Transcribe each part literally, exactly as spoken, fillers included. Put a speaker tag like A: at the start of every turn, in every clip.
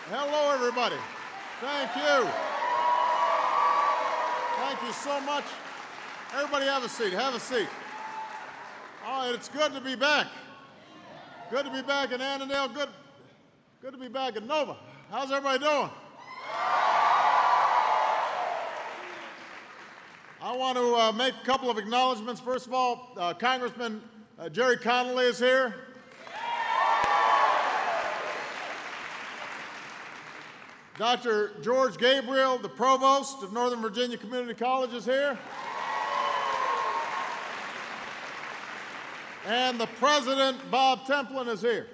A: Hello, everybody. Thank you. Thank you so much. Everybody have a seat. Have a seat. All right, it's good to be back. Good to be back in Annandale. Good, good to be back in Nova. How's everybody doing? I want to uh, make a couple of acknowledgments. First of all, uh, Congressman uh, Jerry Connolly is here. Doctor George Gabriel, the provost of Northern Virginia Community College, is here. And the president, Bob Templin, is here.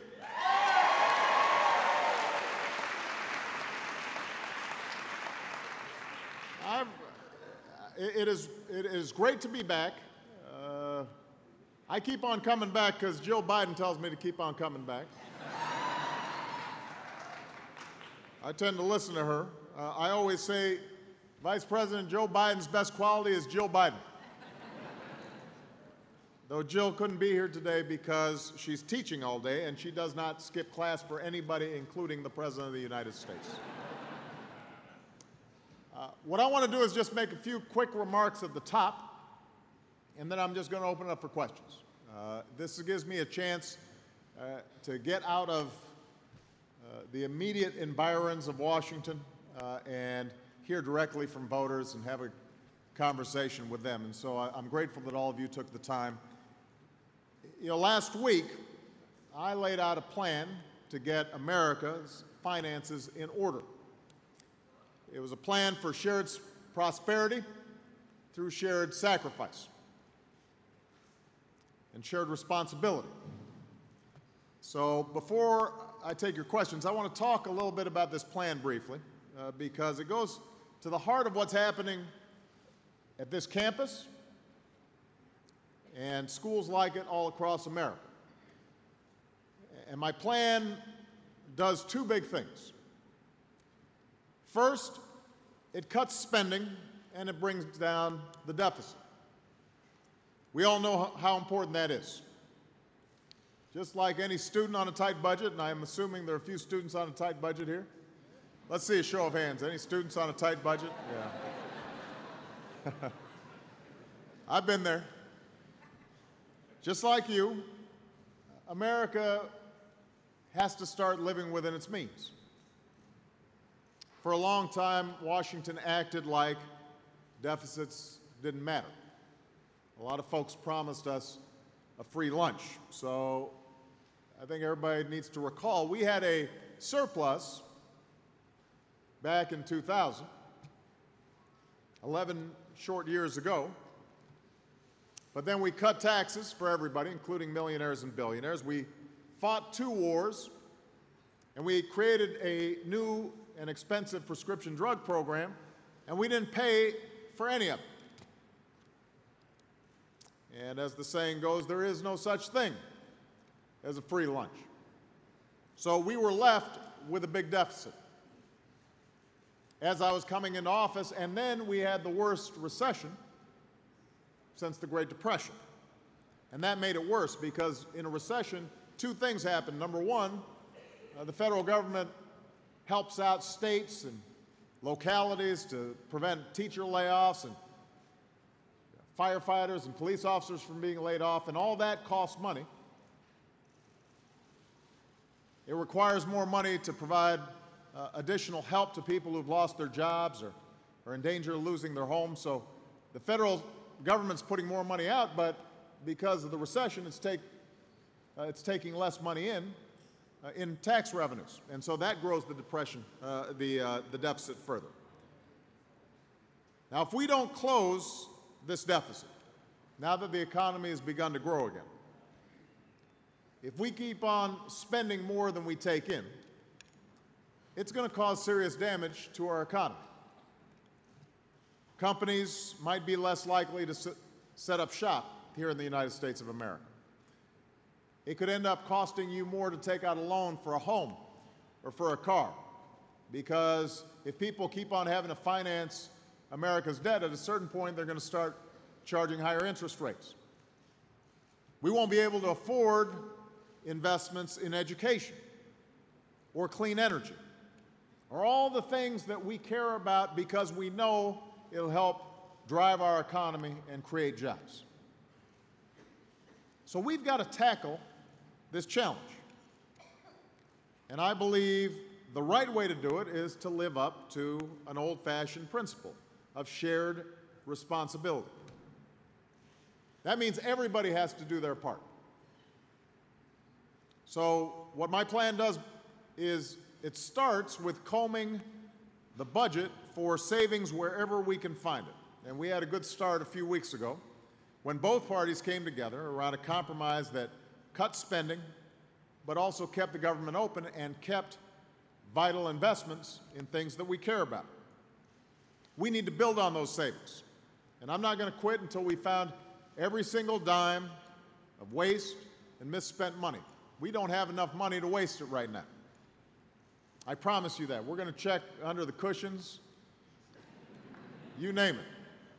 A: I've, it, is, it is great to be back. Uh, I keep on coming back because Jill Biden tells me to keep on coming back. I tend to listen to her. Uh, I always say Vice President Joe Biden's best quality is Jill Biden. Though Jill couldn't be here today because she's teaching all day and she does not skip class for anybody, including the President of the United States. Uh, what I want to do is just make a few quick remarks at the top, and then I'm just going to open it up for questions. Uh, this gives me a chance uh, to get out of Uh, the immediate environs of Washington uh, and hear directly from voters and have a conversation with them. And so I, I'm grateful that all of you took the time. You know, last week, I laid out a plan to get America's finances in order. It was a plan for shared prosperity through shared sacrifice and shared responsibility. So before I take your questions, I want to talk a little bit about this plan briefly, uh, because it goes to the heart of what's happening at this campus and schools like it all across America. And my plan does two big things. First, it cuts spending and it brings down the deficit. We all know how important that is. Just like any student on a tight budget, and I'm assuming there are a few students on a tight budget here. Let's see a show of hands. Any students on a tight budget? Yeah. I've been there. Just like you, America has to start living within its means. For a long time, Washington acted like deficits didn't matter. A lot of folks promised us a free lunch. So I think everybody needs to recall we had a surplus back in two thousand, eleven short years ago. But then we cut taxes for everybody, including millionaires and billionaires. We fought two wars, and we created a new and expensive prescription drug program, and we didn't pay for any of it. And as the saying goes, there is no such thing as a free lunch. So we were left with a big deficit as I was coming into office, and then we had the worst recession since the Great Depression. And that made it worse because in a recession, two things happen. Number one, uh, the federal government helps out states and localities to prevent teacher layoffs and firefighters and police officers from being laid off, and all that costs money. It requires more money to provide uh, additional help to people who've lost their jobs or are in danger of losing their homes. So the federal government's putting more money out, but because of the recession, it's, take, uh, it's taking less money in, uh, in tax revenues. And so that grows the depression, uh, the, uh, the deficit further. Now, if we don't close this deficit, now that the economy has begun to grow again, if we keep on spending more than we take in, it's going to cause serious damage to our economy. Companies might be less likely to set up shop here in the United States of America. It could end up costing you more to take out a loan for a home or for a car, because if people keep on having to finance America's debt, at a certain point they're going to start charging higher interest rates. We won't be able to afford investments in education or clean energy are all the things that we care about because we know it'll help drive our economy and create jobs. So we've got to tackle this challenge. And I believe the right way to do it is to live up to an old-fashioned principle of shared responsibility. That means everybody has to do their part. So what my plan does is it starts with combing the budget for savings wherever we can find it. And we had a good start a few weeks ago when both parties came together around a compromise that cut spending, but also kept the government open and kept vital investments in things that we care about. We need to build on those savings. And I'm not going to quit until we found every single dime of waste and misspent money. We don't have enough money to waste it right now. I promise you that. We're going to check under the cushions, you name it.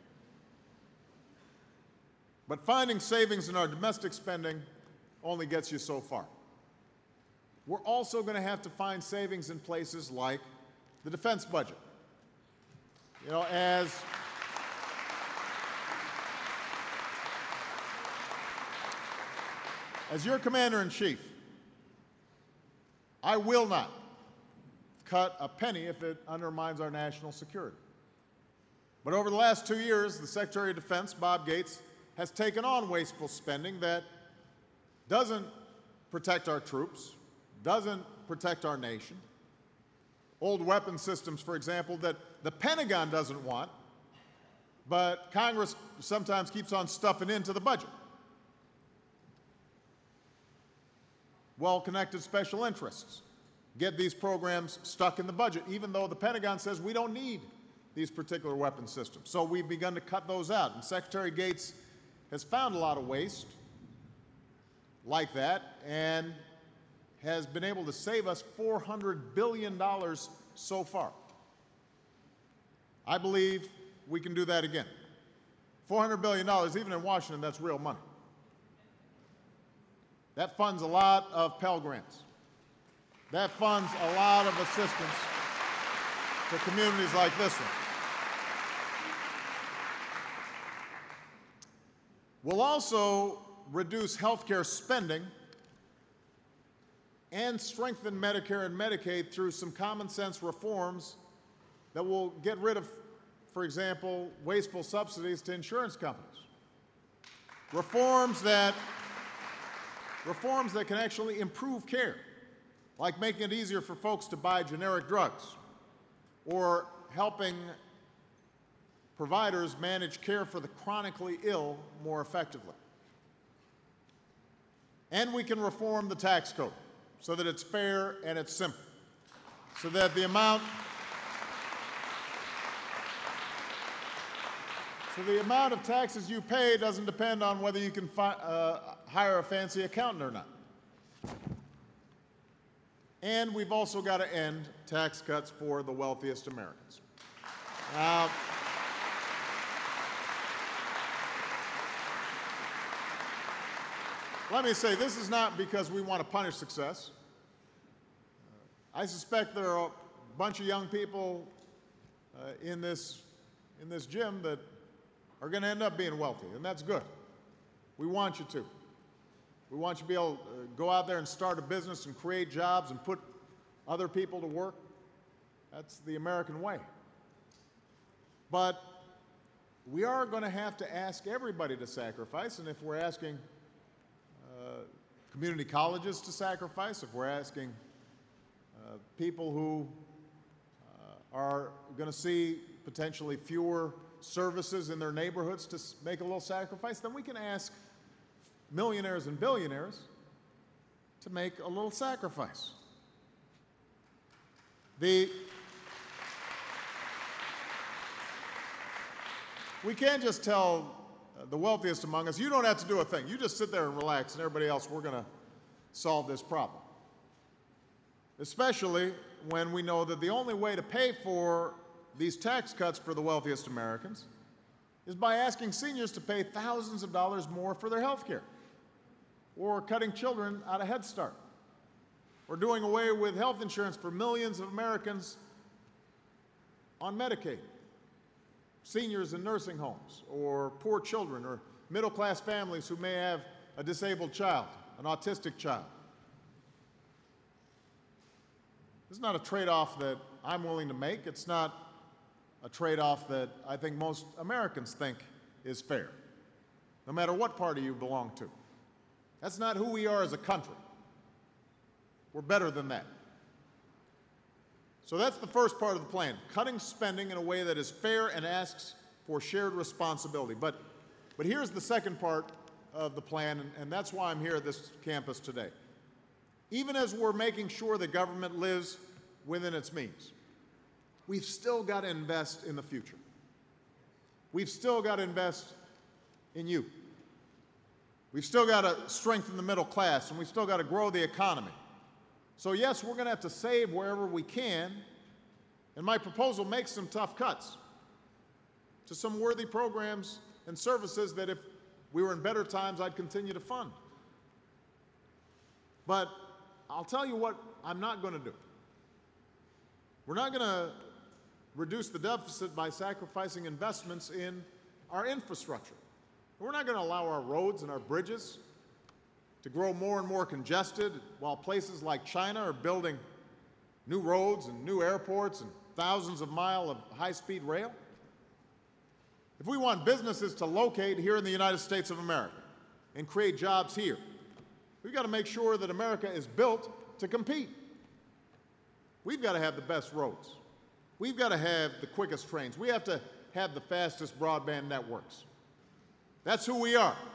A: But finding savings in our domestic spending only gets you so far. We're also going to have to find savings in places like the defense budget. You know, as As your commander-in-chief, I will not cut a penny if it undermines our national security. But over the last two years, the Secretary of Defense, Bob Gates, has taken on wasteful spending that doesn't protect our troops, doesn't protect our nation. Old weapon systems, for example, that the Pentagon doesn't want, but Congress sometimes keeps on stuffing into the budget. Well-connected special interests get these programs stuck in the budget, even though the Pentagon says we don't need these particular weapon systems. So we've begun to cut those out. And Secretary Gates has found a lot of waste like that and has been able to save us four hundred billion dollars so far. I believe we can do that again. four hundred billion dollars, even in Washington, that's real money. That funds a lot of Pell Grants. That funds a lot of assistance to communities like this one. We'll also reduce health care spending and strengthen Medicare and Medicaid through some common sense reforms that will get rid of, for example, wasteful subsidies to insurance companies. Reforms that Reforms that can actually improve care, like making it easier for folks to buy generic drugs, or helping providers manage care for the chronically ill more effectively. And we can reform the tax code so that it's fair and it's simple, so that the amount So the amount of taxes you pay doesn't depend on whether you can fi uh, hire a fancy accountant or not. And we've also got to end tax cuts for the wealthiest Americans. Now, let me say, this is not because we want to punish success. Uh, I suspect there are a bunch of young people uh, in this, in this gym that are going to end up being wealthy, and that's good. We want you to. We want you to be able to go out there and start a business and create jobs and put other people to work. That's the American way. But we are going to have to ask everybody to sacrifice, and if we're asking uh, community colleges to sacrifice, if we're asking uh, people who uh, are going to see potentially fewer services in their neighborhoods to make a little sacrifice, then we can ask millionaires and billionaires to make a little sacrifice. The, we can't just tell the wealthiest among us, you don't have to do a thing. You just sit there and relax, and everybody else, we're going to solve this problem. Especially when we know that the only way to pay for these tax cuts for the wealthiest Americans is by asking seniors to pay thousands of dollars more for their health care, or cutting children out of Head Start, or doing away with health insurance for millions of Americans on Medicaid, seniors in nursing homes, or poor children, or middle-class families who may have a disabled child, an autistic child. This is not a trade-off that I'm willing to make. It's not a trade-off that I think most Americans think is fair, no matter what party you belong to. That's not who we are as a country. We're better than that. So that's the first part of the plan, cutting spending in a way that is fair and asks for shared responsibility. But, but here's the second part of the plan, and, and that's why I'm here at this campus today. Even as we're making sure that government lives within its means, we've still got to invest in the future. We've still got to invest in you. We've still got to strengthen the middle class, and we've still got to grow the economy. So yes, we're going to have to save wherever we can, and my proposal makes some tough cuts to some worthy programs and services that if we were in better times, I'd continue to fund. But I'll tell you what I'm not going to do. We're not going to reduce the deficit by sacrificing investments in our infrastructure. We're not going to allow our roads and our bridges to grow more and more congested while places like China are building new roads and new airports and thousands of miles of high-speed rail. If we want businesses to locate here in the United States of America and create jobs here, we've got to make sure that America is built to compete. We've got to have the best roads. We've got to have the quickest trains. We have to have the fastest broadband networks. That's who we are.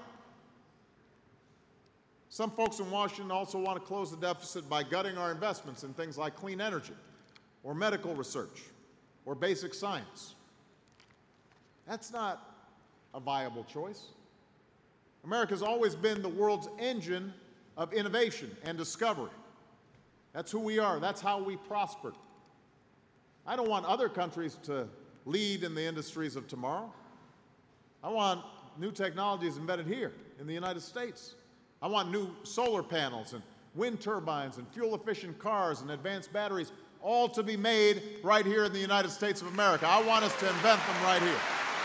A: Some folks in Washington also want to close the deficit by gutting our investments in things like clean energy, or medical research, or basic science. That's not a viable choice. America's always been the world's engine of innovation and discovery. That's who we are. That's how we prospered. I don't want other countries to lead in the industries of tomorrow. I want new technologies invented here in the United States. I want new solar panels and wind turbines and fuel-efficient cars and advanced batteries, all to be made right here in the United States of America. I want us to invent them right here.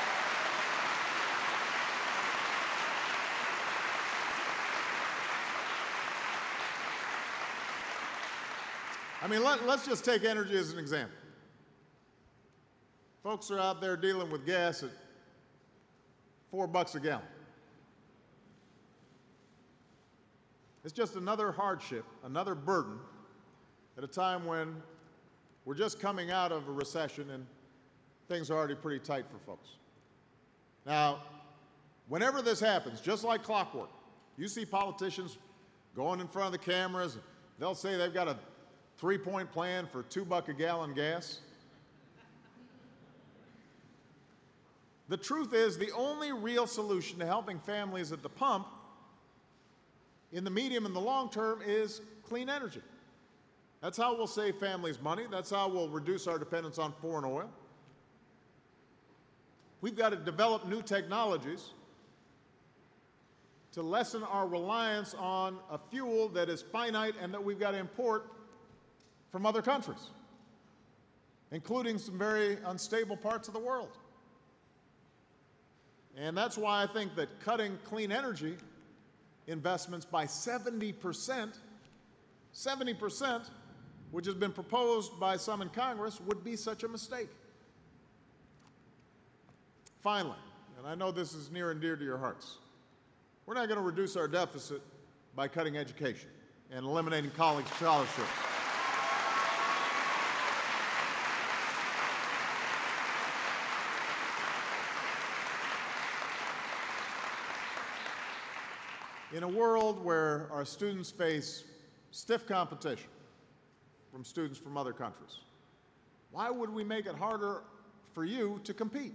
A: I mean, let, let's just take energy as an example. Folks are out there dealing with gas at four bucks a gallon. It's just another hardship, another burden, at a time when we're just coming out of a recession and things are already pretty tight for folks. Now, whenever this happens, just like clockwork, you see politicians going in front of the cameras, and they'll say they've got a three-point plan for two buck a gallon gas. The truth is, the only real solution to helping families at the pump in the medium and the long term is clean energy. That's how we'll save families money. That's how we'll reduce our dependence on foreign oil. We've got to develop new technologies to lessen our reliance on a fuel that is finite and that we've got to import from other countries, including some very unstable parts of the world. And that's why I think that cutting clean energy investments by seventy percent, seventy percent, which has been proposed by some in Congress, would be such a mistake. Finally, and I know this is near and dear to your hearts, we're not going to reduce our deficit by cutting education and eliminating college scholarships. In a world where our students face stiff competition from students from other countries, why would we make it harder for you to compete?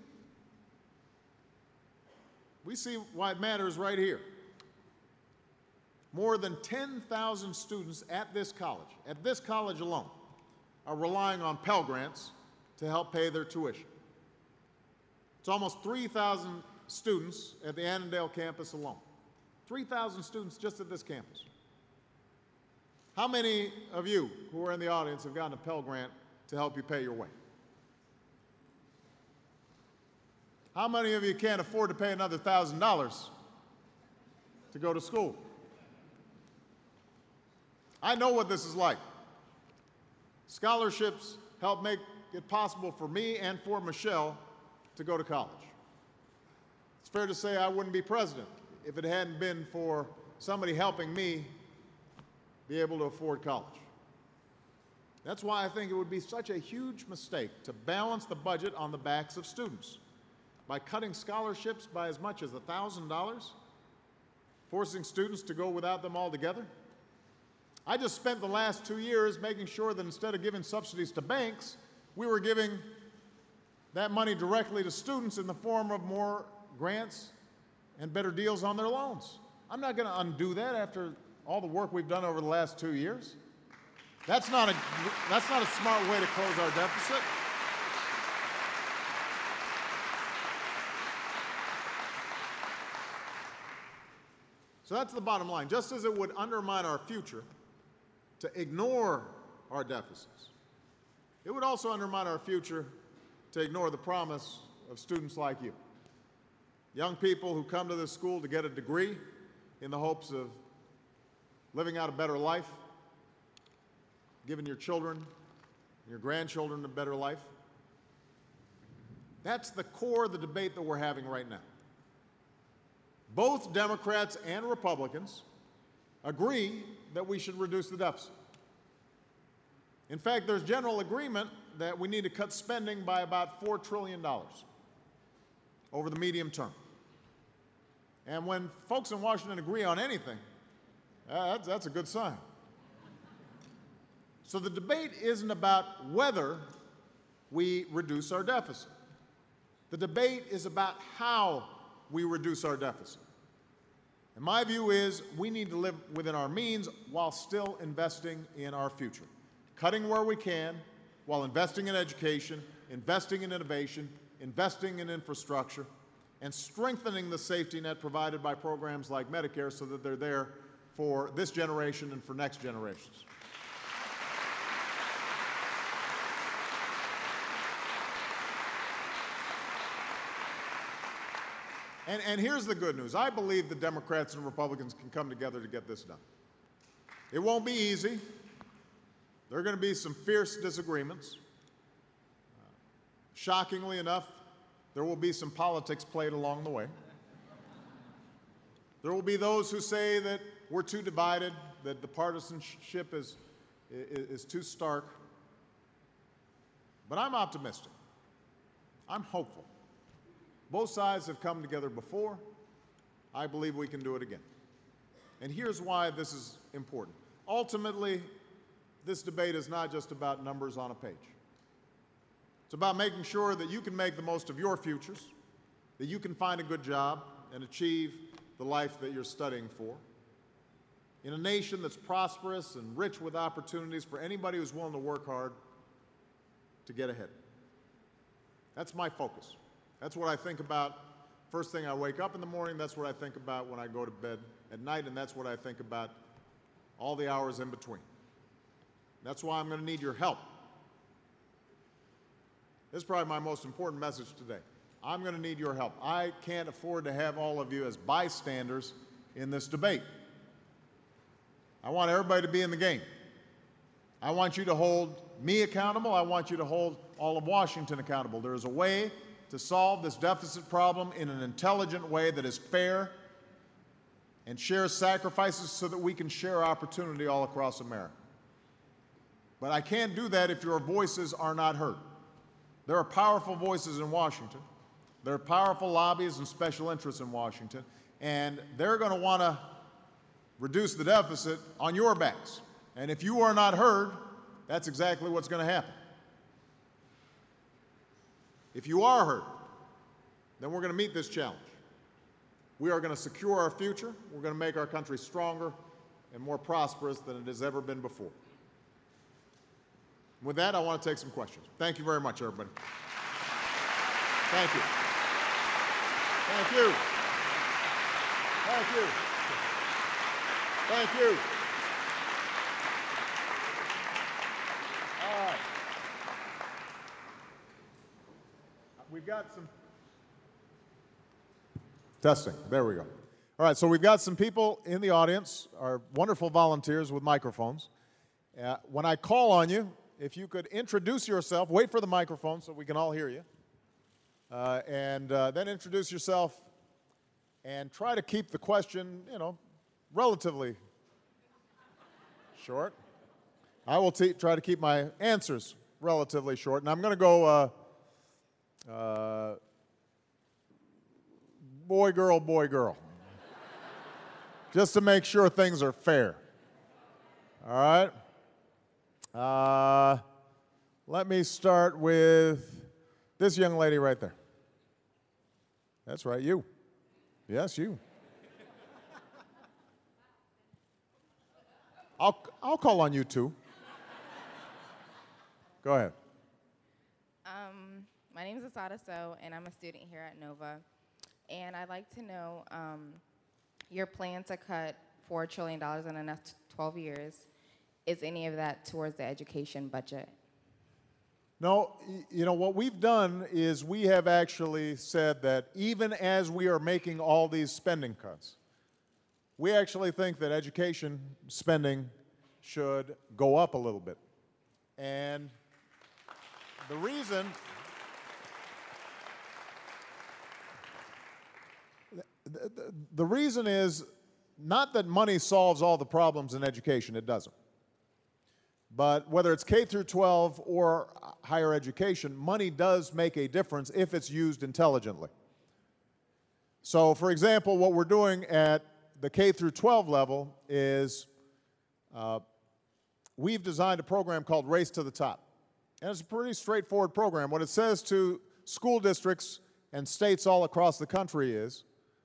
A: We see why it matters right here. More than ten thousand students at this college, at this college alone, are relying on Pell Grants to help pay their tuition. It's almost three thousand students at the Annandale campus alone. three thousand students just at this campus. How many of you who are in the audience have gotten a Pell Grant to help you pay your way? How many of you can't afford to pay another one thousand dollars to go to school? I know what this is like. Scholarships help make it possible for me and for Michelle to go to college. It's fair to say I wouldn't be president if it hadn't been for somebody helping me be able to afford college. That's why I think it would be such a huge mistake to balance the budget on the backs of students by cutting scholarships by as much as one thousand dollars, forcing students to go without them altogether. I just spent the last two years making sure that instead of giving subsidies to banks, we were giving that money directly to students in the form of more grants and better deals on their loans. I'm not going to undo that after all the work we've done over the last two years. That's not a, that's not a smart way to close our deficit. So that's the bottom line. Just as it would undermine our future to ignore our deficits, it would also undermine our future to ignore the promise of students like you. Young people who come to this school to get a degree in the hopes of living out a better life, giving your children, your grandchildren a better life. That's the core of the debate that we're having right now. Both Democrats and Republicans agree that we should reduce the deficit. In fact, there's general agreement that we need to cut spending by about four trillion dollars over the medium term. And when folks in Washington agree on anything, uh, that's, that's a good sign. So the debate isn't about whether we reduce our deficit. The debate is about how we reduce our deficit. And my view is we need to live within our means while still investing in our future, cutting where we can while investing in education, investing in innovation, investing in infrastructure, and strengthening the safety net provided by programs like Medicare so that they're there for this generation and for next generations. And, and here's the good news. I believe the Democrats and Republicans can come together to get this done. It won't be easy. There are going to be some fierce disagreements. Uh, shockingly enough, there will be some politics played along the way. There will be those who say that we're too divided, that the partisanship is, is, is too stark. But I'm optimistic. I'm hopeful. Both sides have come together before. I believe we can do it again. And here's why this is important. Ultimately, this debate is not just about numbers on a page. It's about making sure that you can make the most of your futures, that you can find a good job and achieve the life that you're studying for. In a nation that's prosperous and rich with opportunities for anybody who's willing to work hard to get ahead. That's my focus. That's what I think about first thing I wake up in the morning. That's what I think about when I go to bed at night, and that's what I think about all the hours in between. That's why I'm going to need your help. This is probably my most important message today. I'm going to need your help. I can't afford to have all of you as bystanders in this debate. I want everybody to be in the game. I want you to hold me accountable. I want you to hold all of Washington accountable. There is a way to solve this deficit problem in an intelligent way that is fair and shares sacrifices so that we can share opportunity all across America. But I can't do that if your voices are not heard. There are powerful voices in Washington. There are powerful lobbies and special interests in Washington, and they're going to want to reduce the deficit on your backs. And if you are not heard, that's exactly what's going to happen. If you are heard, then we're going to meet this challenge. We are going to secure our future. We're going to make our country stronger and more prosperous than it has ever been before. With that, I want to take some questions. Thank you very much, everybody. Thank you. Thank you. Thank you. Thank you. All right. We've got some Testing. There we go. All right, so we've got some people in the audience, our wonderful volunteers with microphones. Uh, when I call on you, if you could introduce yourself, wait for the microphone so we can all hear you, uh, and uh, then introduce yourself and try to keep the question, you know, relatively short. I will t- try to keep my answers relatively short, and I'm going to go uh, uh, boy, girl, boy, girl, just to make sure things are fair. All right? Uh, let me start with this young lady right there. That's right, you. Yes, you. I'll, I'll call on you too. Go ahead.
B: Um, my name is Asada So, and I'm a student here at Nova. And I'd like to know um, your plan to cut four trillion dollars in the next twelve years. Is any of that towards the education budget?
A: No, y- you know, what we've done is we have actually said that even as we are making all these spending cuts, we actually think that education spending should go up a little bit. And the reason, the, the, the reason is not that money solves all the problems in education, it doesn't. But whether it's K through twelve or higher education, money does make a difference if it's used intelligently. So, for example, what we're doing at the K through twelve level is uh, we've designed a program called Race to the Top. And it's a pretty straightforward program. What it says to school districts and states all across the country is,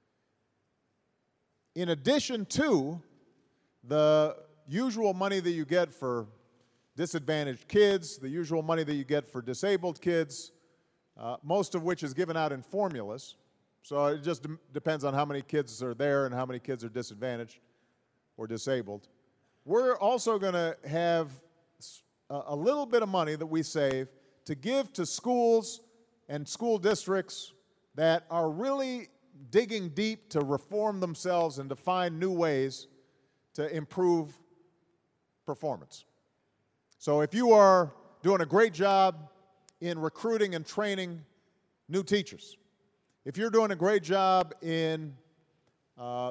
A: in addition to the usual money that you get for disadvantaged kids, the usual money that you get for disabled kids, uh, most of which is given out in formulas. So it just de- depends on how many kids are there and how many kids are disadvantaged or disabled. We're also going to have a, a little bit of money that we save to give to schools and school districts that are really digging deep to reform themselves and to find new ways to improve performance. So if you are doing a great job in recruiting and training new teachers, if you're doing a great job in uh,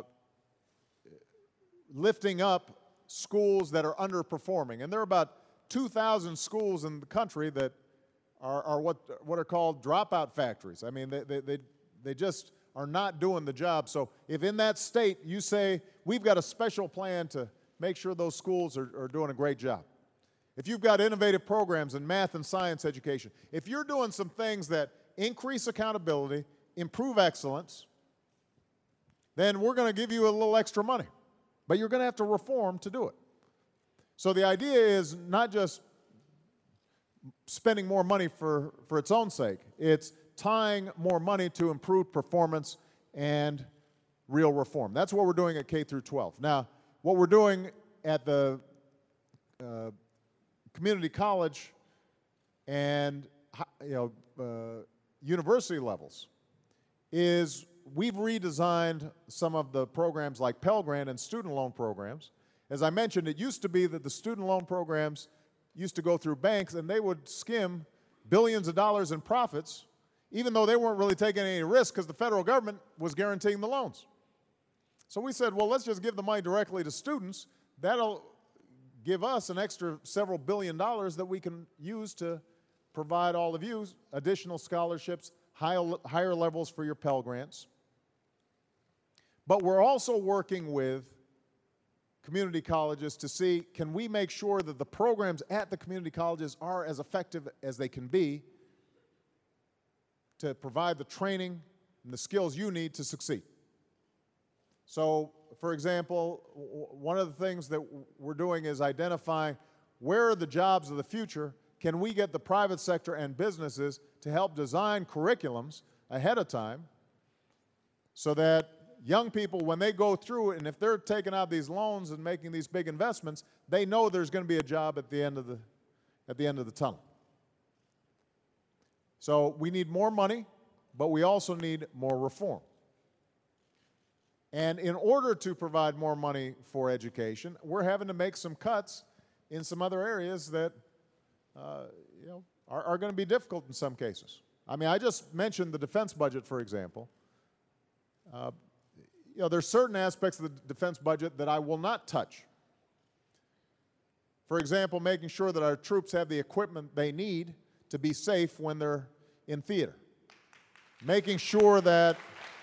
A: lifting up schools that are underperforming, and there are about two thousand schools in the country that are, are what, what are called dropout factories. I mean, they, they, they, they just are not doing the job. So if in that state you say, we've got a special plan to make sure those schools are, are doing a great job. If you've got innovative programs in math and science education, if you're doing some things that increase accountability, improve excellence, then we're going to give you a little extra money. But you're going to have to reform to do it. So the idea is not just spending more money for, for its own sake. It's tying more money to improve performance and real reform. That's what we're doing at K through twelve. Now, what we're doing at the uh, community college and you know uh, university levels is we've redesigned some of the programs like Pell Grant and student loan programs. As I mentioned, it used to be that the student loan programs used to go through banks and they would skim billions of dollars in profits, even though they weren't really taking any risk because the federal government was guaranteeing the loans. So we said, well, let's just give the money directly to students. That'll give us an extra several billion dollars that we can use to provide all of you additional scholarships, high, higher levels for your Pell Grants. But we're also working with community colleges to see, can we make sure that the programs at the community colleges are as effective as they can be to provide the training and the skills you need to succeed. So, for example, one of the things that we're doing is identifying where are the jobs of the future. Can we get the private sector and businesses to help design curriculums ahead of time so that young people, when they go through it, and if they're taking out these loans and making these big investments, they know there's going to be a job at the end of the, at the end of the tunnel. So we need more money, but we also need more reform. And in order to provide more money for education, we're having to make some cuts in some other areas that uh, you know, are, are going to be difficult in some cases. I mean, I just mentioned the defense budget, for example. Uh, you know, there's certain aspects of the defense budget that I will not touch. For example, making sure that our troops have the equipment they need to be safe when they're in theater. Making sure that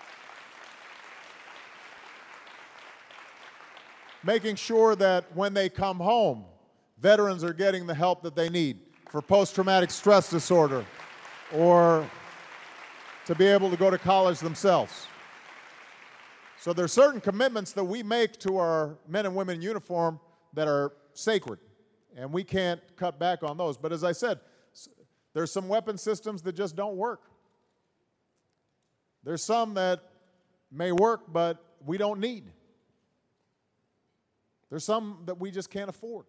A: making sure that when they come home, veterans are getting the help that they need for post-traumatic stress disorder or to be able to go to college themselves. So there are certain commitments that we make to our men and women in uniform that are sacred, and we can't cut back on those. But as I said, there's some weapon systems that just don't work. There's some that may work, but we don't need. There's some that we just can't afford.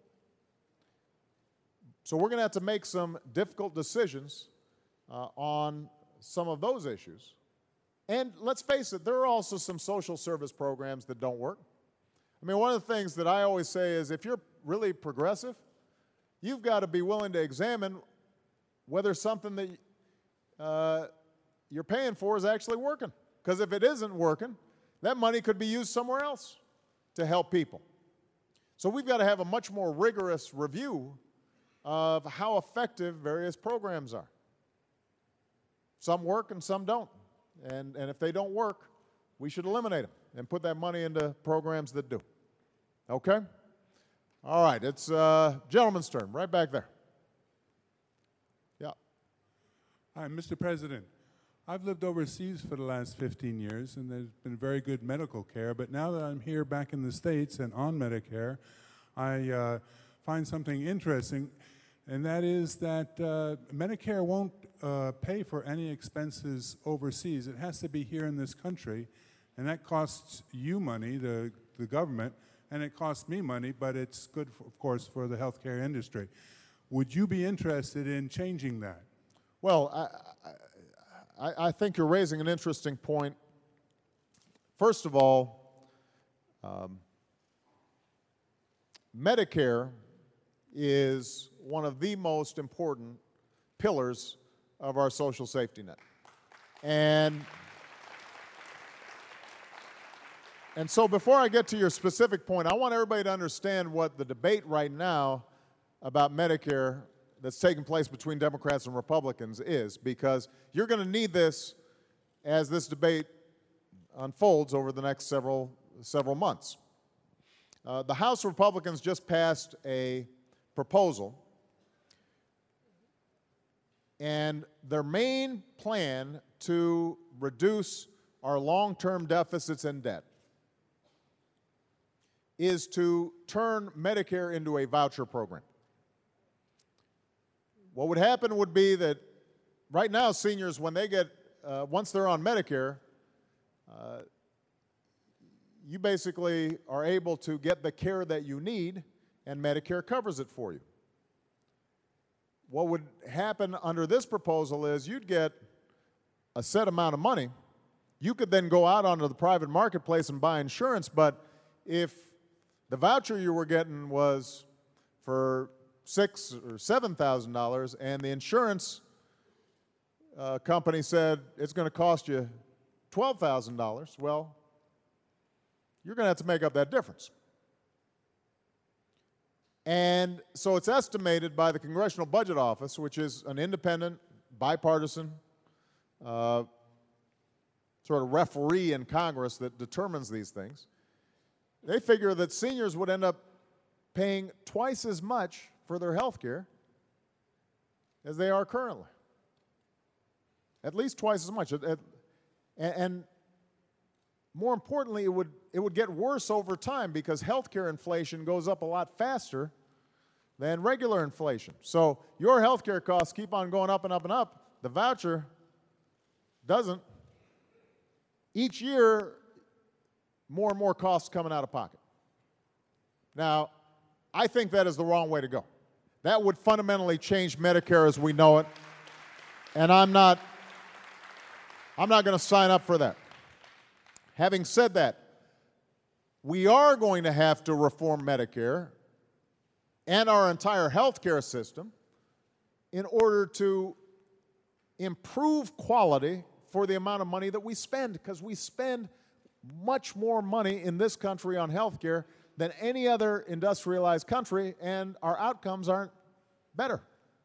A: So we're going to have to make some difficult decisions uh, on some of those issues. And let's face it, there are also some social service programs that don't work. I mean, one of the things that I always say is if you're really progressive, you've got to be willing to examine whether something that uh, you're paying for is actually working. Because if it isn't working, that money could be used somewhere else to help people. So we've got to have a much more rigorous review of how effective various programs are. Some work and some don't. And, and if they don't work, we should eliminate them and put that money into programs that do. Okay? All right, it's uh, gentleman's turn, right back there. Yeah.
C: Hi, Mister President. I've lived overseas for the last fifteen years, and there's been very good medical care. But now that I'm here back in the States and on Medicare, I uh, find something interesting, and that is that uh, Medicare won't uh, pay for any expenses overseas. It has to be here in this country, and that costs you money, the, the government, and it costs me money, but it's good, for, of course, for the healthcare industry. Would you be interested in changing that?
A: Well, I, I, I think you're raising an interesting point. First of all, um, Medicare is one of the most important pillars of our social safety net. And, and so before I get to your specific point, I want everybody to understand what the debate right now about Medicare that's taking place between Democrats and Republicans is, because you're going to need this as this debate unfolds over the next several, several months. Uh, the House Republicans just passed a proposal, and their main plan to reduce our long-term deficits and debt is to turn Medicare into a voucher program. What would happen would be that right now seniors, when they get, uh, once they're on Medicare, uh, you basically are able to get the care that you need, and Medicare covers it for you. What would happen under this proposal is you'd get a set amount of money. You could then go out onto the private marketplace and buy insurance, but if the voucher you were getting was for six or seven thousand dollars, and the insurance uh, company said it's going to cost you twelve thousand dollars, well, you're going to have to make up that difference. And so it's estimated by the Congressional Budget Office, which is an independent, bipartisan uh, sort of referee in Congress that determines these things. They figure that seniors would end up paying twice as much for their health care as they are currently. At least twice as much. And, and more importantly, it would, it would get worse over time because health care inflation goes up a lot faster than regular inflation. So your health care costs keep on going up and up and up. The voucher doesn't. Each year, more and more costs coming out of pocket. Now, I think that is the wrong way to go. That would fundamentally change Medicare as we know it, and I'm not, I'm not going to sign up for that. Having said that, We are going to have to reform Medicare and our entire healthcare system in order to improve quality for the amount of money that we spend, because we spend much more money in this country on healthcare than any other industrialized country, and our outcomes aren't better.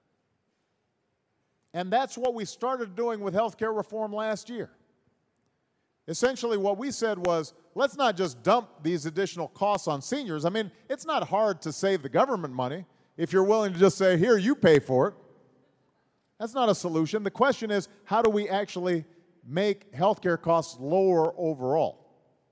A: And that's what we started doing with healthcare reform last year. Essentially, what we said was, let's not just dump these additional costs on seniors. I mean, it's not hard to save the government money if you're willing to just say, here, you pay for it. That's not a solution. The question is, how do we actually make healthcare costs lower overall?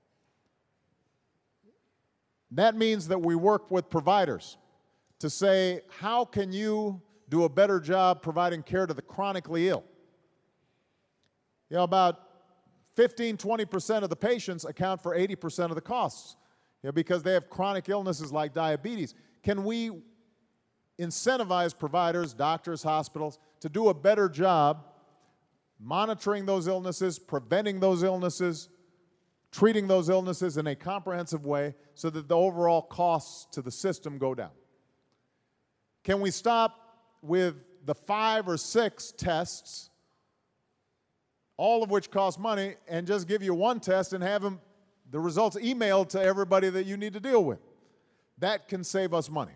A: That means that we work with providers to say, how can you do a better job providing care to the chronically ill? You know, about fifteen, twenty percent of the patients account for eighty percent of the costs, you know, because they have chronic illnesses like diabetes. Can we incentivize providers, doctors, hospitals to do a better job monitoring those illnesses, preventing those illnesses, treating those illnesses in a comprehensive way so that the overall costs to the system go down? Can we stop with the five or six tests, all of which cost money, and just give you one test and have them, the results emailed to everybody that you need to deal with? That can save us money.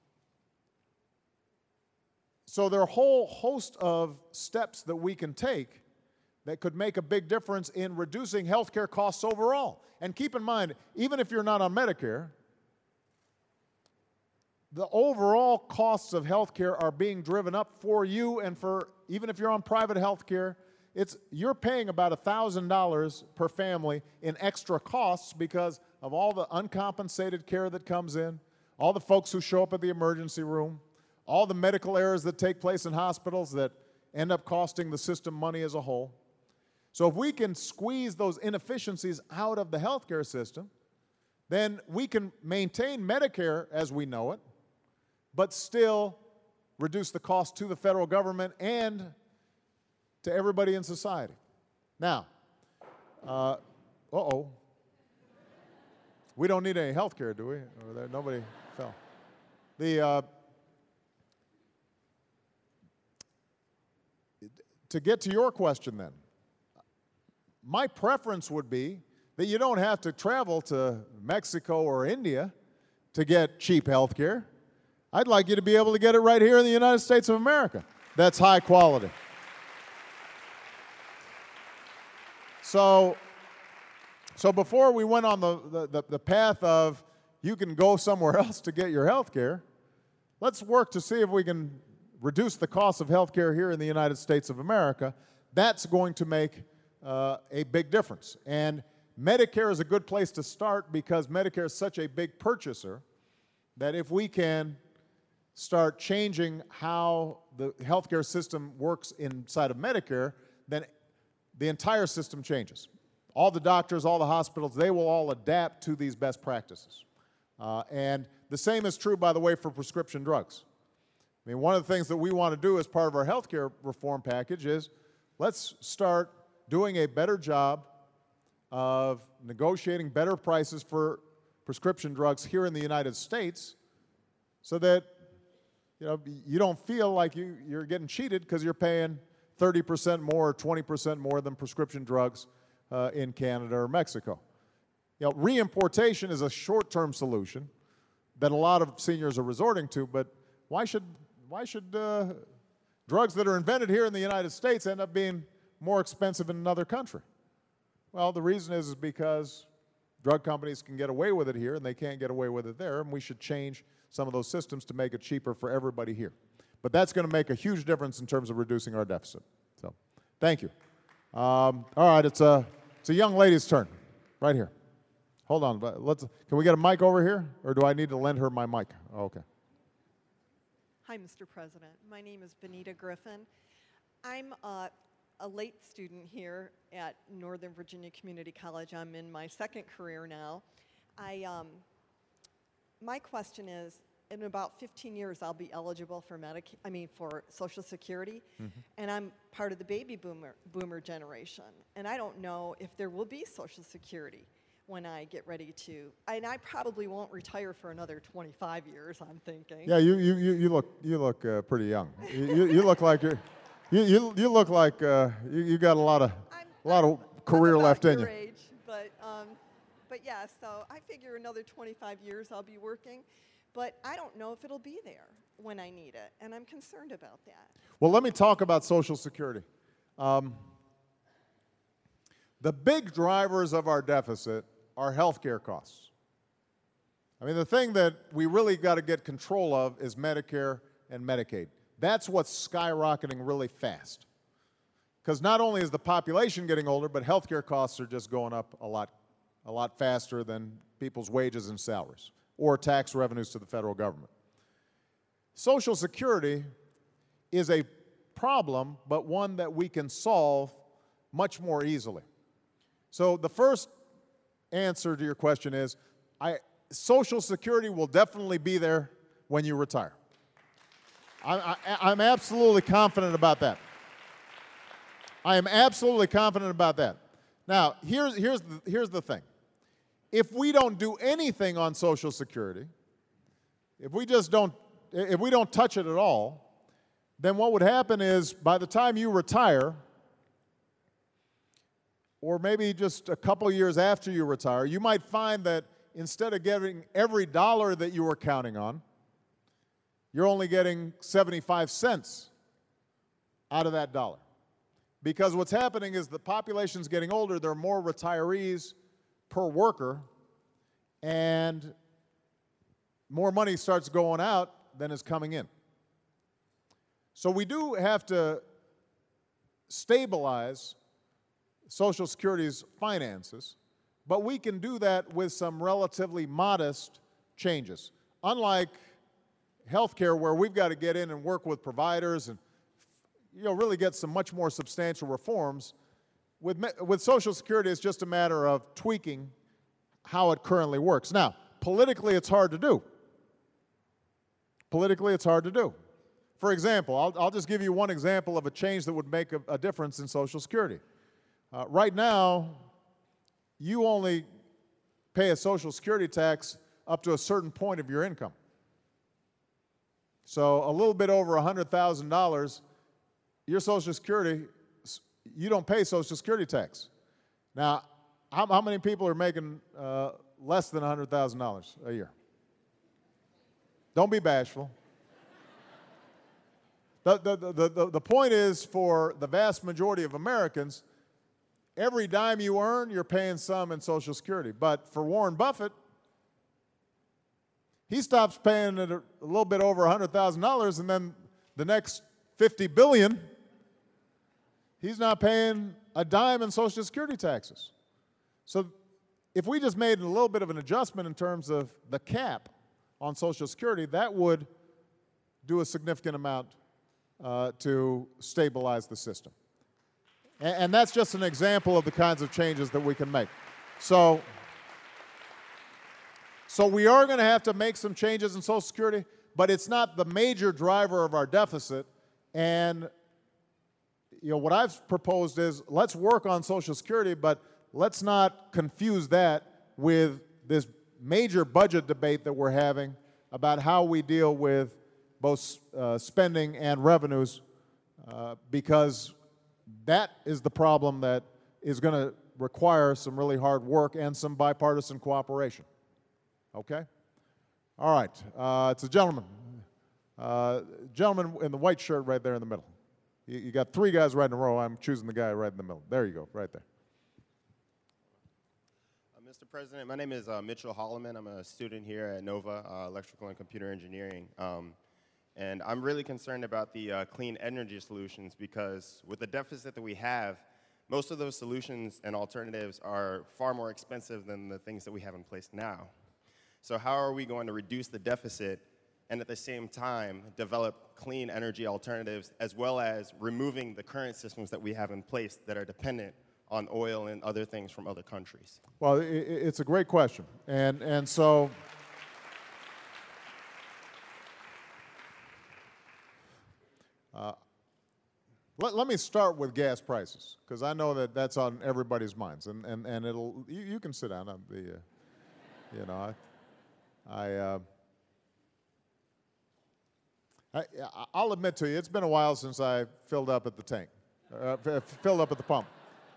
A: So there are a whole host of steps that we can take that could make a big difference in reducing healthcare costs overall. And keep in mind, even if you're not on Medicare, the overall costs of healthcare are being driven up for you, and for, even if you're on private healthcare, it's, you're paying about one thousand dollars per family in extra costs because of all the uncompensated care that comes in, all the folks who show up at the emergency room, all the medical errors that take place in hospitals that end up costing the system money as a whole. So if we can squeeze those inefficiencies out of the healthcare system, then we can maintain Medicare as we know it, but still reduce the cost to the federal government and to everybody in society. Now, uh, uh-oh. We don't need any health care, do we? Or there, nobody fell. The, uh, to get to your question then, my preference would be that you don't have to travel to Mexico or India to get cheap health care. I'd like you to be able to get it right here in the United States of America. That's high quality. So, so before we went on the, the, the path of you can go somewhere else to get your health care, let's work to see if we can reduce the cost of health care here in the United States of America. That's going to make uh, a big difference. And Medicare is a good place to start because Medicare is such a big purchaser that if we can start changing how the healthcare system works inside of Medicare, then the entire system changes. All the doctors, all the hospitals, they will all adapt to these best practices. Uh, and the same is true, by the way, for prescription drugs. I mean, one of the things that we want to do as part of our healthcare reform package is let's start doing a better job of negotiating better prices for prescription drugs here in the United States so that you know, you don't feel like you, you're getting cheated because you're paying thirty percent more or twenty percent more than prescription drugs uh, in Canada or Mexico. You know, reimportation is a short-term solution that a lot of seniors are resorting to, but why should, why should uh, drugs that are invented here in the United States end up being more expensive in another country? Well, the reason is, is because drug companies can get away with it here and they can't get away with it there, and we should change some of those systems to make it cheaper for everybody here. But that's going to make a huge difference in terms of reducing our deficit. So, thank you. Um, all right, it's a, it's a young lady's turn, right here. Hold on, let's, can we get a mic over here, or do I need to lend her my mic? Oh, okay.
D: Hi, Mister President. My name is Benita Griffin. I'm uh, a late student here at Northern Virginia Community College. I'm in my second career now. I, um, my question is, in about fifteen years, I'll be eligible for Medicaid, I mean, for Social Security, mm-hmm. and I'm part of the baby boomer, boomer generation, and I don't know if there will be Social Security. when I get ready to. And I probably won't retire for another twenty-five years, I'm thinking.
A: Yeah, you, you, you, you look, you look uh, pretty young. You, you, you look like you're, you, you, you look like uh, you, you got a lot of,
D: I'm,
A: a lot of
D: I'm
A: career
D: about
A: left in
D: your
A: you.
D: age, but, um, but yeah, so I figure another twenty-five years I'll be working. But I don't know if it'll be there when I need it, and I'm concerned about that.
A: Well, let me talk about Social Security. Um, the big drivers of our deficit are health care costs. I mean, the thing that we really got to get control of is Medicare and Medicaid. That's what's skyrocketing really fast. Because not only is the population getting older, but health care costs are just going up a lot, a lot faster than people's wages and salaries, or tax revenues to the federal government. Social Security is a problem, but one that we can solve much more easily. So the first answer to your question is, I, Social Security will definitely be there when you retire. I, I, I'm absolutely confident about that. I am absolutely confident about that. Now, here's, here's, the, here's the thing. If we don't do anything on Social Security, if we just don't, if we don't touch it at all, then what would happen is by the time you retire, or maybe just a couple years after you retire, you might find that instead of getting every dollar that you were counting on, you're only getting seventy-five cents out of that dollar. Because what's happening is the population's getting older, there are more retirees per worker, and more money starts going out than is coming in. So we do have to stabilize Social Security's finances, but we can do that with some relatively modest changes. Unlike healthcare, where we've got to get in and work with providers and you know, really get some much more substantial reforms, with, with Social Security, it's just a matter of tweaking how it currently works. Now, politically, it's hard to do. Politically, it's hard to do. For example, I'll, I'll just give you one example of a change that would make a, a difference in Social Security. Uh, right now, you only pay a Social Security tax up to a certain point of your income. So a little bit over one hundred thousand dollars, your Social Security, you don't pay Social Security tax. Now, how, how many people are making uh, less than one hundred thousand dollars a year? Don't be bashful. The, the, the, the, the point is, for the vast majority of Americans, every dime you earn, you're paying some in Social Security. But for Warren Buffett, he stops paying it a, a little bit over one hundred thousand dollars, and then the next fifty billion dollars, he's not paying a dime in Social Security taxes. So if we just made a little bit of an adjustment in terms of the cap on Social Security, that would do a significant amount uh, to stabilize the system. And, and that's just an example of the kinds of changes that we can make. So, so we are going to have to make some changes in Social Security, but it's not the major driver of our deficit. And you know, what I've proposed is, let's work on Social Security, but let's not confuse that with this major budget debate that we're having about how we deal with both uh, spending and revenues, uh, because that is the problem that is going to require some really hard work and some bipartisan cooperation. Okay? All right. Uh, it's a gentleman. Uh, gentleman in the white shirt right there in the middle. You, you got three guys right in a row. I'm choosing the guy right in the middle. There you go, right there.
E: Uh, Mister President, my name is uh, Mitchell Holloman. I'm a student here at Nova, uh, Electrical and Computer Engineering. Um, and I'm really concerned about the uh, clean energy solutions, because with the deficit that we have, most of those solutions and alternatives are far more expensive than the things that we have in place now. So how are we going to reduce the deficit and at the same time develop clean energy alternatives, as well as removing the current systems that we have in place that are dependent on oil and other things from other countries?
A: Well, it, it's a great question. And, and so uh, Let, let me start with gas prices, because I know that that's on everybody's minds, and, and, and it'll, you, you can sit down. I'm the, uh, you know, I, I, uh, I, I'll admit to you, it's been a while since I filled up at the tank, uh, f- filled up at the pump.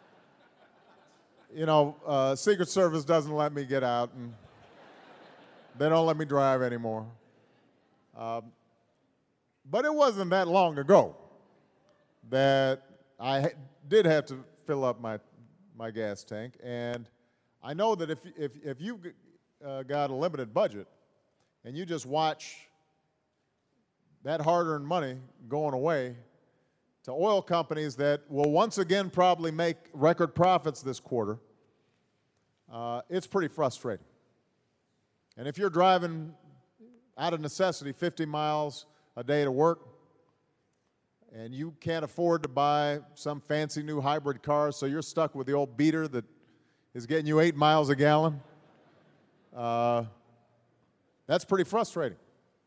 A: You know, uh, Secret Service doesn't let me get out, and they don't let me drive anymore. Um, but it wasn't that long ago that I ha- did have to fill up my, my gas tank, and I know that if, if, if you've uh, got a limited budget and you just watch that hard-earned money going away to oil companies that will once again probably make record profits this quarter, uh, it's pretty frustrating. And if you're driving out of necessity fifty miles a day to work, and you can't afford to buy some fancy new hybrid car, so you're stuck with the old beater that is getting you eight miles a gallon, uh, that's pretty frustrating.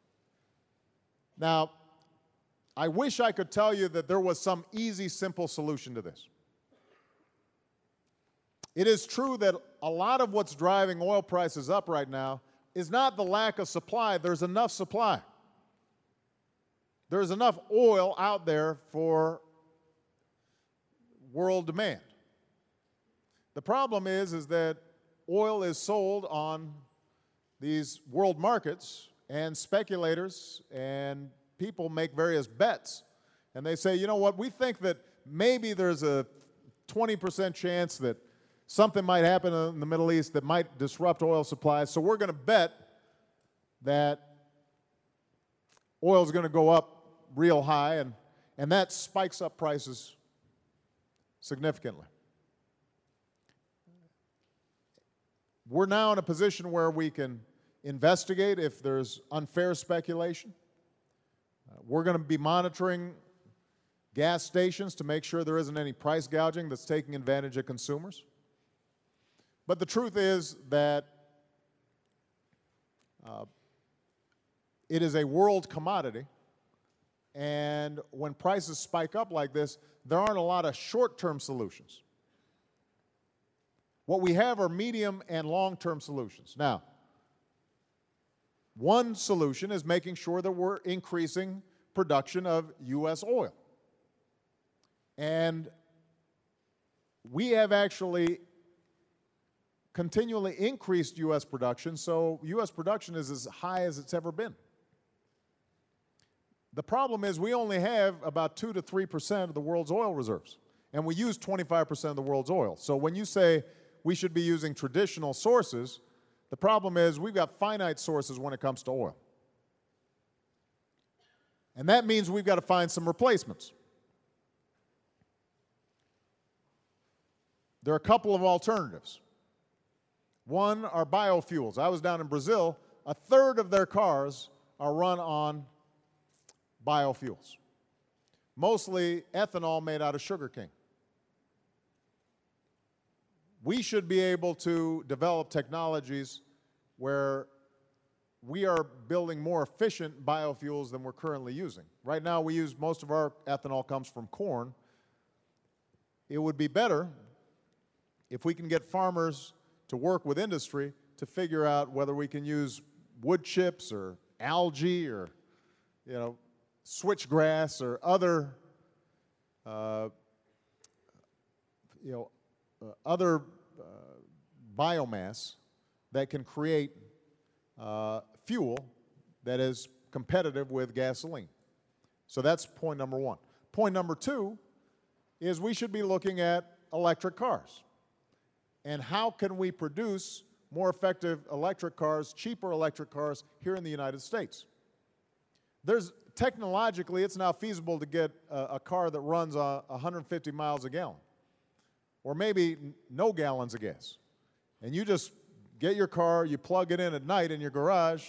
A: Now, I wish I could tell you that there was some easy, simple solution to this. It is true that a lot of what's driving oil prices up right now is not the lack of supply. There's enough supply. There's enough oil out there for world demand. The problem is, is that oil is sold on these world markets, and speculators and people make various bets. And they say, you know what, we think that maybe there's a twenty percent chance that something might happen in the Middle East that might disrupt oil supplies, so we're going to bet that oil is going to go up real high, and, and that spikes up prices significantly. We're now in a position where we can investigate if there's unfair speculation. Uh, we're going to be monitoring gas stations to make sure there isn't any price gouging that's taking advantage of consumers. But the truth is that uh, it is a world commodity, and when prices spike up like this, there aren't a lot of short-term solutions. What we have are medium and long-term solutions. Now, one solution is making sure that we're increasing production of U S oil. And we have actually continually increased U S production, so U S production is as high as it's ever been. The problem is we only have about two to three percent of the world's oil reserves, and we use twenty-five percent of the world's oil. So when you say we should be using traditional sources, the problem is we've got finite sources when it comes to oil. And that means we've got to find some replacements. There are a couple of alternatives. One are biofuels. I was down in Brazil. A third of their cars are run on biofuels, mostly ethanol made out of sugarcane. We should be able to develop technologies where we are building more efficient biofuels than we're currently using. Right now, we use, most of our ethanol comes from corn. It would be better if we can get farmers to work with industry to figure out whether we can use wood chips or algae or, you know, switchgrass or other, uh, you know, uh, other uh, biomass that can create uh, fuel that is competitive with gasoline. So that's point number one. Point number two is we should be looking at electric cars. And how can we produce more effective electric cars, cheaper electric cars here in the United States? There's, technologically, it's now feasible to get a, a car that runs uh, one hundred fifty miles a gallon, or maybe no gallons of gas. And you just get your car, you plug it in at night in your garage,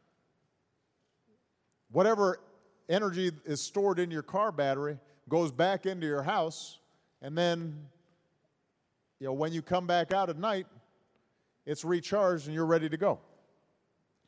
A: whatever energy is stored in your car battery goes back into your house, and then, you know, when you come back out at night, it's recharged and you're ready to go.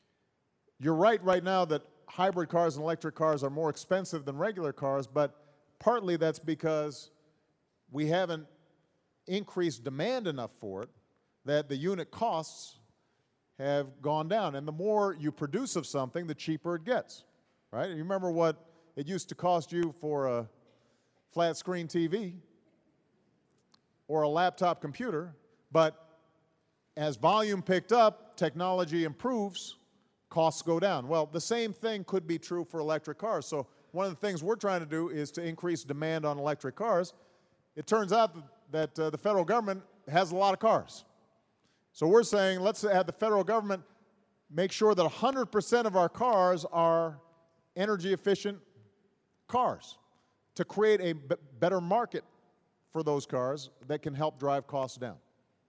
A: You're right right now that hybrid cars and electric cars are more expensive than regular cars, but partly that's because we haven't increased demand enough for it, that the unit costs have gone down. And the more you produce of something, the cheaper it gets, right? You remember what it used to cost you for a flat screen T V or a laptop computer, but as volume picked up, technology improves, costs go down. Well, the same thing could be true for electric cars. So one of the things we're trying to do is to increase demand on electric cars. It turns out that, that uh, the federal government has a lot of cars. So we're saying let's have the federal government make sure that one hundred percent of our cars are energy efficient cars to create a b- better market for those cars that can help drive costs down.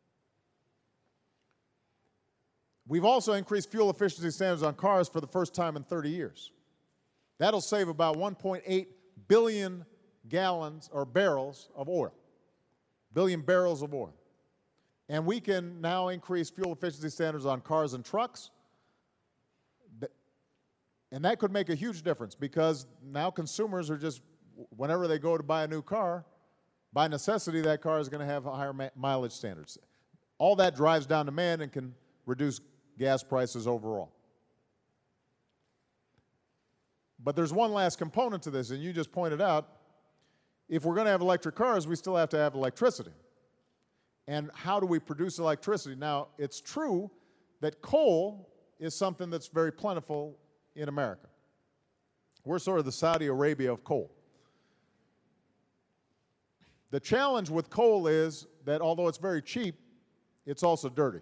A: We've also increased fuel efficiency standards on cars for the first time in thirty years. That'll save about one point eight billion gallons or barrels of oil, billion barrels of oil. And we can now increase fuel efficiency standards on cars and trucks. And that could make a huge difference because now consumers are just, whenever they go to buy a new car, by necessity, that car is going to have higher mi- mileage standards. All that drives down demand and can reduce gas prices overall. But there's one last component to this, and you just pointed out, if we're going to have electric cars, we still have to have electricity. And how do we produce electricity? Now, it's true that coal is something that's very plentiful in America. We're sort of the Saudi Arabia of coal. The challenge with coal is that although it's very cheap, it's also dirty.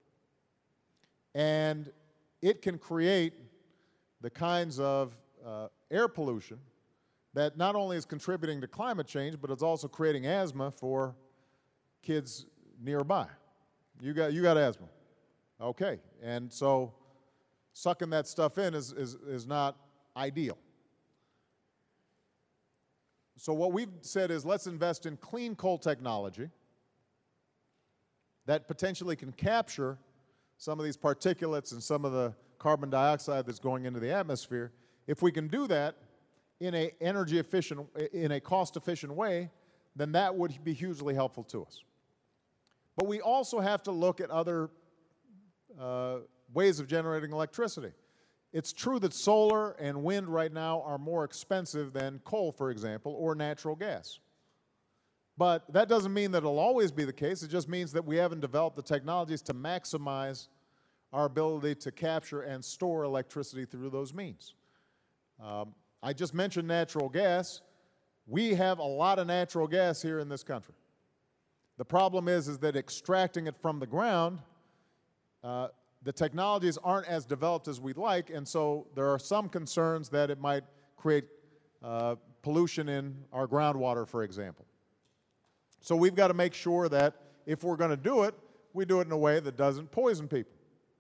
A: And it can create the kinds of uh, air pollution that not only is contributing to climate change, but it's also creating asthma for kids nearby. You got, you got asthma. Okay. And so sucking that stuff in is, is, is not ideal. So what we've said is let's invest in clean coal technology that potentially can capture some of these particulates and some of the carbon dioxide that's going into the atmosphere. If we can do that in a energy efficient, in a cost efficient way, then that would be hugely helpful to us. But we also have to look at other uh, ways of generating electricity. It's true that solar and wind right now are more expensive than coal, for example, or natural gas. But that doesn't mean that it'll always be the case. It just means that we haven't developed the technologies to maximize our ability to capture and store electricity through those means. Um, I just mentioned natural gas. We have a lot of natural gas here in this country. The problem is, is that extracting it from the ground, uh, the technologies aren't as developed as we'd like, and so there are some concerns that it might create uh, pollution in our groundwater, for example. So we've got to make sure that if we're going to do it, we do it in a way that doesn't poison people.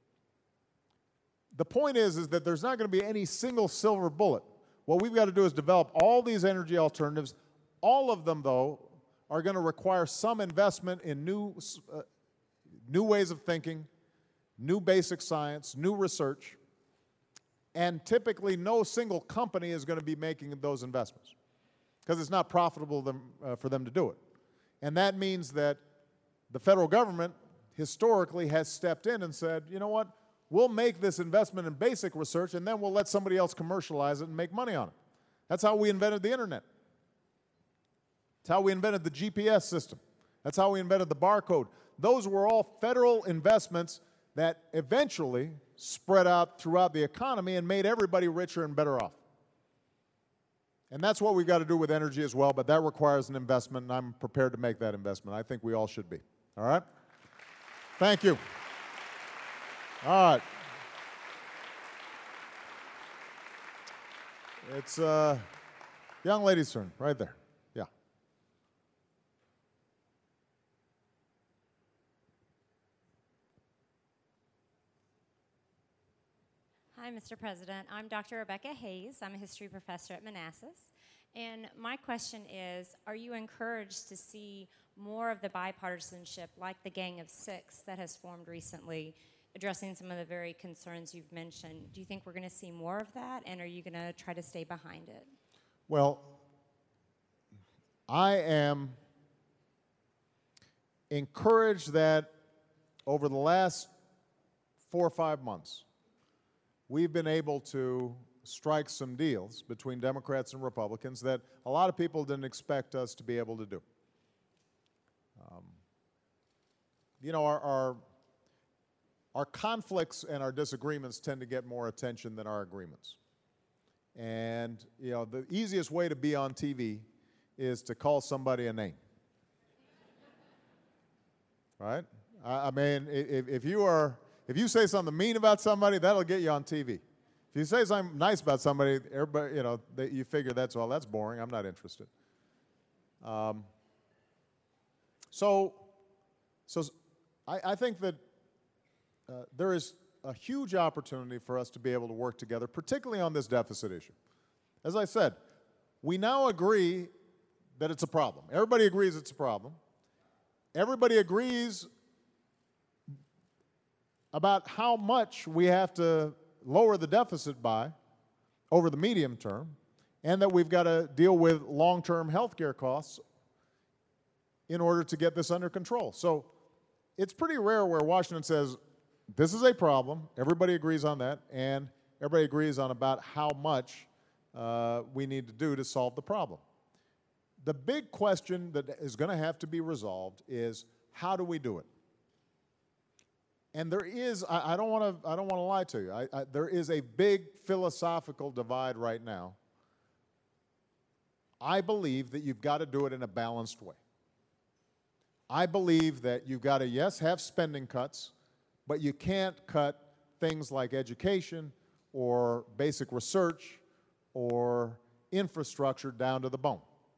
A: The point is, is that there's not going to be any single silver bullet. What we've got to do is develop all these energy alternatives. All of them, though, are going to require some investment in new, uh, new ways of thinking, new basic science, new research, and typically no single company is going to be making those investments because it's not profitable them, uh, for them to do it. And that means that the federal government historically has stepped in and said, you know what, we'll make this investment in basic research and then we'll let somebody else commercialize it and make money on it. That's how we invented the internet. That's how we invented the G P S system. That's how we invented the barcode. Those were all federal investments that eventually spread out throughout the economy and made everybody richer and better off. And that's what we've got to do with energy as well, but that requires an investment, and I'm prepared to make that investment. I think we all should be. All right? Thank you. All right. It's uh, young lady's turn, right there. Yeah.
F: Hi, Mister President. I'm Doctor Rebecca Hayes. I'm a history professor at Manassas. And my question is, are you encouraged to see more of the bipartisanship like the Gang of Six that has formed recently, addressing some of the very concerns you've mentioned? Do you think we're going to see more of that, and are you going to try to stay behind it?
A: Well, I am encouraged that over the last four or five months, we've been able to strike some deals between Democrats and Republicans that a lot of people didn't expect us to be able to do. Um, you know, our, our, our conflicts and our disagreements tend to get more attention than our agreements. And, you know, the easiest way to be on T V is to call somebody a name. Right? I, I mean, if, if you are, if you say something mean about somebody, that'll get you on T V. If you say something nice about somebody, everybody, you know, they, you figure that's all. That's boring. I'm not interested. Um, so, so I, I think that uh, there is a huge opportunity for us to be able to work together, particularly on this deficit issue. As I said, we now agree that it's a problem. Everybody agrees it's a problem. Everybody agrees about how much we have to lower the deficit by over the medium term, and that we've got to deal with long-term health care costs in order to get this under control. So it's pretty rare where Washington says, this is a problem, everybody agrees on that, and everybody agrees on about how much uh, we need to do to solve the problem. The big question that is going to have to be resolved is, how do we do it? And there is, I, I don't want to, I don't want to lie to you, I, I, there is a big philosophical divide right now. I believe that you've got to do it in a balanced way. I believe that you've got to, yes, have spending cuts, but you can't cut things like education or basic research or infrastructure down to the bone.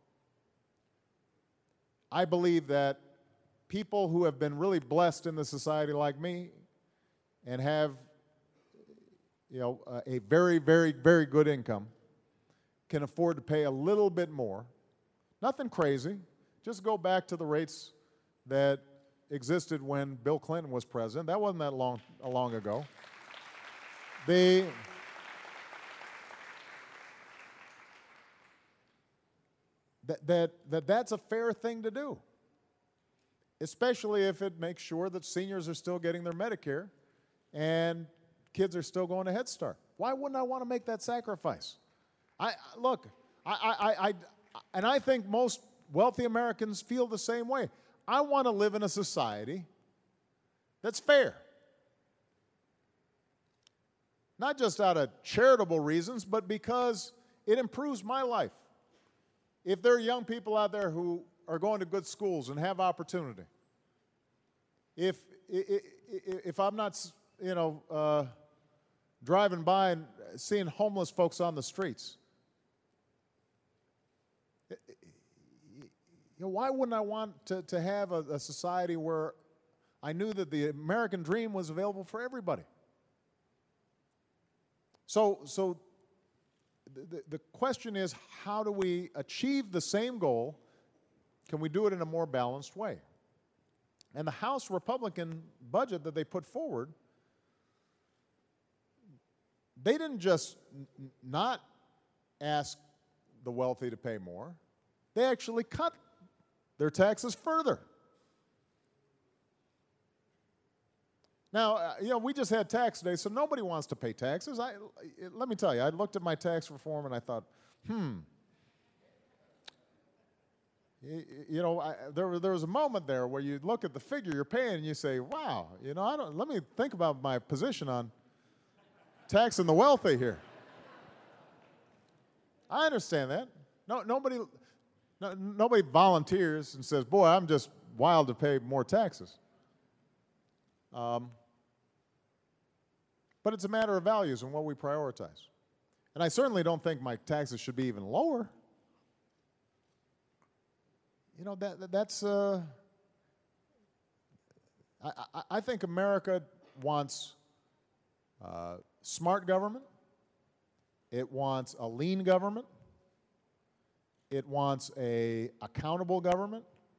A: I believe that people who have been really blessed in the society like me and have, you know, uh, a very, very, very good income can afford to pay a little bit more. Nothing crazy. Just go back to the rates that existed when Bill Clinton was president. That wasn't that long, uh, long ago. The, that, that, that that's a fair thing to do, especially if it makes sure that seniors are still getting their Medicare and kids are still going to Head Start. Why wouldn't I want to make that sacrifice? I, look, I, I, I, I, and I think most wealthy Americans feel the same way. I want to live in a society that's fair. Not just out of charitable reasons, but because it improves my life. If there are young people out there who are going to good schools and have opportunity, if, if I'm not, you know, uh, driving by and seeing homeless folks on the streets, you know, why wouldn't I want to, to have a, a society where I knew that the American dream was available for everybody? So, so the, the question is, how do we achieve the same goal? Can we do it in a more balanced way? And the House Republican budget that they put forward, they didn't just n- not ask the wealthy to pay more. They actually cut their taxes further. Now, uh, you know, we just had tax day, so nobody wants to pay taxes. I, let me tell you, I looked at my tax reform and I thought, hmm, you, you know, I, there, there was a moment there where you look at the figure you're paying and you say, wow, you know, I don't, let me think about my position on taxing the wealthy here. I understand that. No, nobody, no, nobody volunteers and says, boy, I'm just wild to pay more taxes. Um, but it's a matter of values and what we prioritize. And I certainly don't think my taxes should be even lower. You know, that, that that's, uh, I, I, I think America wants uh, smart government. It wants a lean government. It wants a accountable government.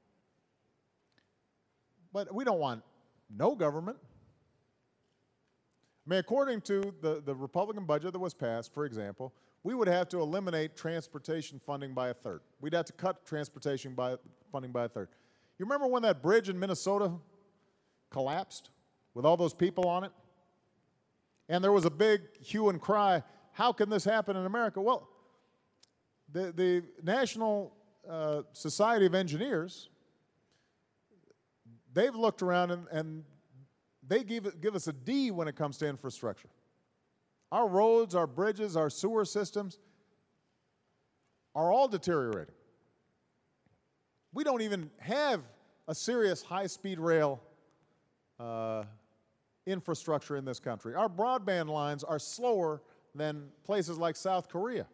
A: But we don't want no government. I mean, according to the, the Republican budget that was passed, for example, we would have to eliminate transportation funding by a third. We'd have to cut transportation by, funding by a third. You remember when that bridge in Minnesota collapsed with all those people on it? And there was a big hue and cry, how can this happen in America? Well, the, the National uh, Society of Engineers, they've looked around and, and they give, give us a D when it comes to infrastructure. Our roads, our bridges, our sewer systems are all deteriorating. We don't even have a serious high-speed rail uh, infrastructure in this country. Our broadband lines are slower than places like South Korea.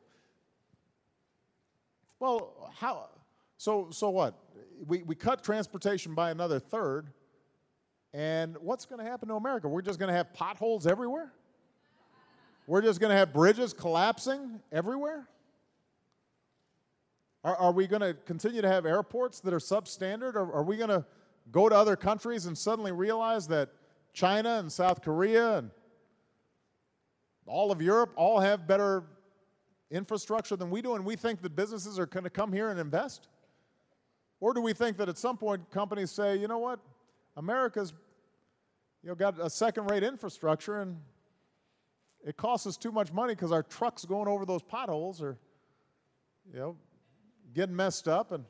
A: Well, how, so, so what? We, we cut transportation by another third, and what's going to happen to America? We're just going to have potholes everywhere? We're just going to have bridges collapsing everywhere? Are, are we going to continue to have airports that are substandard? Or are we going to go to other countries and suddenly realize that China and South Korea and all of Europe all have better infrastructure than we do, and we think that businesses are going to come here and invest? Or do we think that at some point companies say, you know what, America's you know, got a second-rate infrastructure, and it costs us too much money because our trucks going over those potholes are, you know, getting messed up. And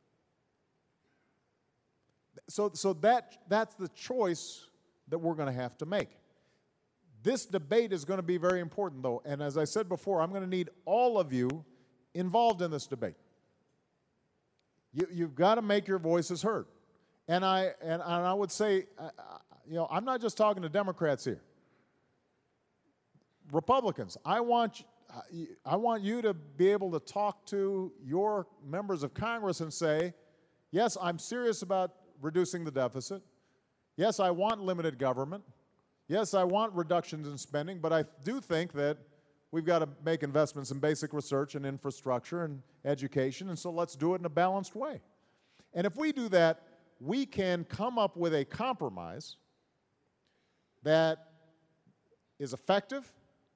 A: so, so that, that's the choice that we're going to have to make. This debate is going to be very important, though, and as I said before, I'm going to need all of you involved in this debate. You, you've got to make your voices heard. And I, and, and I would say, uh, you know, I'm not just talking to Democrats here. Republicans, I want, I want you to be able to talk to your members of Congress and say, yes, I'm serious about reducing the deficit. Yes, I want limited government. Yes, I want reductions in spending, but I do think that we've got to make investments in basic research and infrastructure and education, and so let's do it in a balanced way. And if we do that, we can come up with a compromise that is effective,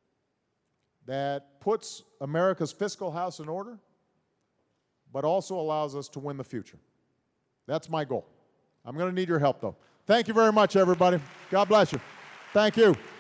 A: that puts America's fiscal house in order, but also allows us to win the future. That's my goal. I'm going to need your help, though. Thank you very much, everybody. God bless you. Thank you.